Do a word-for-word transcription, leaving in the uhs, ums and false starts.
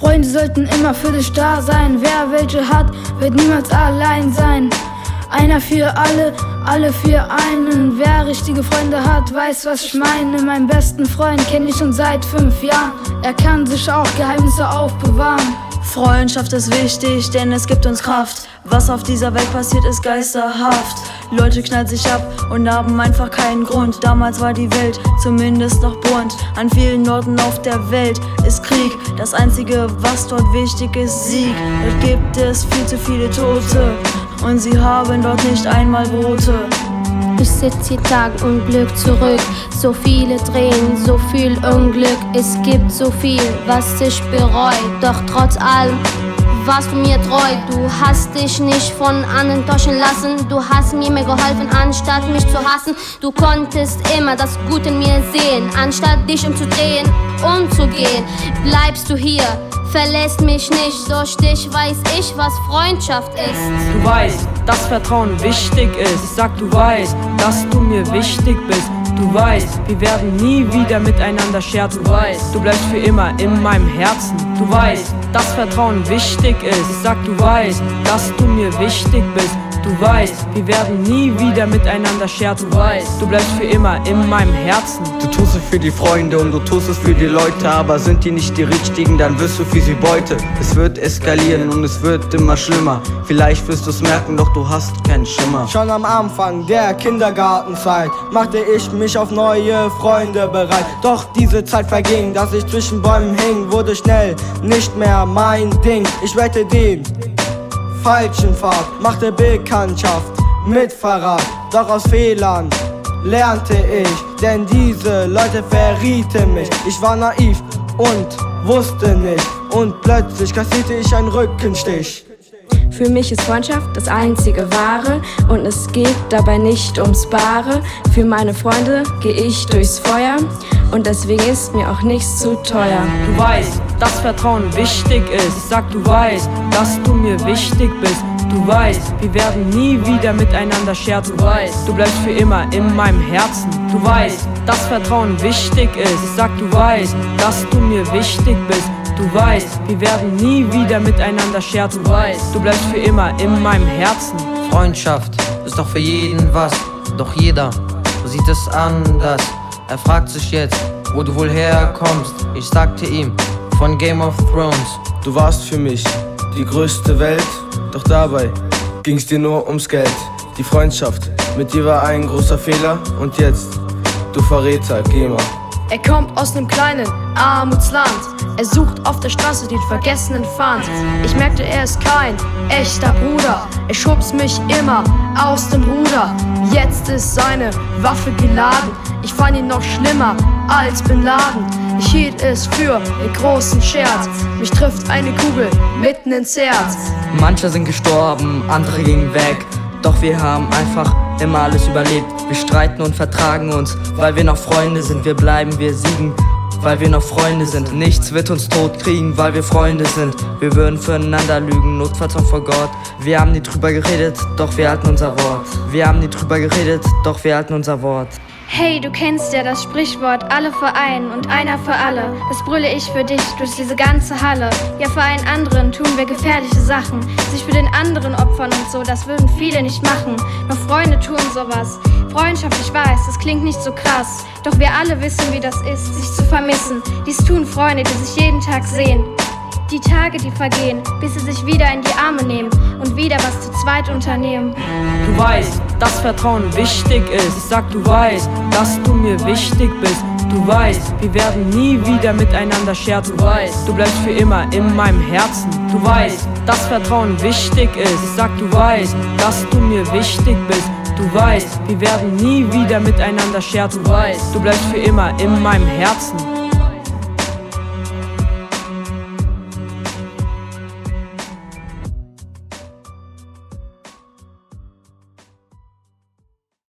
Freunde sollten immer für dich da sein. Wer welche hat, wird niemals allein sein. Einer für alle, alle für einen. Wer richtige Freunde hat, weiß, was ich meine. Meinen besten Freund kenne ich schon seit fünf Jahren. Er kann sich auch Geheimnisse aufbewahren. Freundschaft ist wichtig, denn es gibt uns Kraft. Was auf dieser Welt passiert, ist geisterhaft. Leute knallen sich ab und haben einfach keinen Grund. Damals war die Welt zumindest noch bunt. An vielen Orten auf der Welt ist Krieg. Das Einzige, was dort wichtig ist, Sieg. Dort gibt es viel zu viele Tote und sie haben dort nicht einmal Brote. Ich sitz hier Tag und Glück zurück. So viele Tränen, so viel Unglück. Es gibt so viel, was ich bereue. Doch trotz allem warst du mir treu. Du hast dich nicht von anderen täuschen lassen. Du hast mir mehr geholfen, anstatt mich zu hassen. Du konntest immer das Gute in mir sehen. Anstatt dich umzudrehen, umzugehen, bleibst du hier, verlässt mich nicht. Durch dich weiß ich, was Freundschaft ist. Du weißt, dass Vertrauen wichtig ist. Ich sag, du weißt, dass du mir wichtig bist. Du weißt, wir werden nie wieder miteinander scherzen. Du weißt, du bleibst für immer in meinem Herzen. Du weißt, dass Vertrauen wichtig ist. Ich sag, du weißt, dass du mir wichtig bist. Du weißt, wir werden nie wieder miteinander scherzen. Du weißt, du bleibst für immer in meinem Herzen. Du tust es für die Freunde und du tust es für die Leute, aber sind die nicht die richtigen, dann wirst du für sie Beute. Es wird eskalieren und es wird immer schlimmer. Vielleicht wirst du's merken, doch du hast keinen Schimmer. Schon am Anfang der Kindergartenzeit machte ich mich auf neue Freunde bereit. Doch diese Zeit verging, dass ich zwischen Bäumen hing, wurde schnell nicht mehr mein Ding. Ich wählte den falschen Pfad, machte Bekanntschaft mit Verrat. Doch aus Fehlern lernte ich, denn diese Leute verrieten mich. Ich war naiv und wusste nicht, und plötzlich kassierte ich einen Rückenstich. Für mich ist Freundschaft das einzige Wahre und es geht dabei nicht ums Bare. Für meine Freunde gehe ich durchs Feuer und deswegen ist mir auch nichts zu teuer. Du weißt, dass Vertrauen wichtig ist. Ich sag, du weißt, dass du mir wichtig bist. Du weißt, wir werden nie wieder miteinander scherzen. Du weißt, du bleibst für immer in meinem Herzen. Du weißt, dass Vertrauen wichtig ist. Ich sag, du weißt, dass du mir wichtig bist. Du weißt, wir werden nie wieder miteinander scherzen. Du weißt, du bleibst für immer in meinem Herzen. Freundschaft ist doch für jeden was, doch jeder sieht es anders. Er fragt sich jetzt, wo du wohl herkommst. Ich sagte ihm, von Game of Thrones. Du warst für mich die größte Welt, doch dabei ging's dir nur ums Geld. Die Freundschaft mit dir war ein großer Fehler und jetzt, du Verräter, geh mal. Er kommt aus nem kleinen Armutsland. Er sucht auf der Straße den vergessenen Pfand. Ich merkte, er ist kein echter Bruder. Er schubst mich immer aus dem Ruder. Jetzt ist seine Waffe geladen. Ich fand ihn noch schlimmer als Bin Laden. Ich hielt es für einen großen Scherz. Mich trifft eine Kugel mitten ins Herz. Manche sind gestorben, andere gingen weg. Doch wir haben einfach immer alles überlebt. Wir streiten und vertragen uns, weil wir noch Freunde sind. Wir bleiben, wir siegen, weil wir noch Freunde sind. Nichts wird uns tot kriegen, weil wir Freunde sind. Wir würden füreinander lügen, notfalls auch vor Gott. Wir haben nie drüber geredet, doch wir halten unser Wort. Wir haben nie drüber geredet, doch wir halten unser Wort. Hey, du kennst ja das Sprichwort, alle für einen und einer für alle. Das brülle ich für dich durch diese ganze Halle. Ja, für einen anderen tun wir gefährliche Sachen. Sich für den anderen opfern und so, das würden viele nicht machen. Nur Freunde tun sowas. Freundschaft, ich weiß, das klingt nicht so krass. Doch wir alle wissen, wie das ist, sich zu vermissen. Dies tun Freunde, die sich jeden Tag sehen. Die Tage, die vergehen, bis sie sich wieder in die Arme nehmen und wieder was zu zweit unternehmen. Du weißt, dass Vertrauen wichtig ist. Ich sag, du weißt, dass du mir wichtig bist. Du weißt, wir werden nie wieder miteinander scherzen. Du weißt, du bleibst für immer in meinem Herzen. Du weißt, dass Vertrauen wichtig ist. Ich sag, du weißt, dass du mir wichtig bist. Du weißt, wir werden nie wieder miteinander scherzen. Du weißt, du bleibst für immer in meinem Herzen.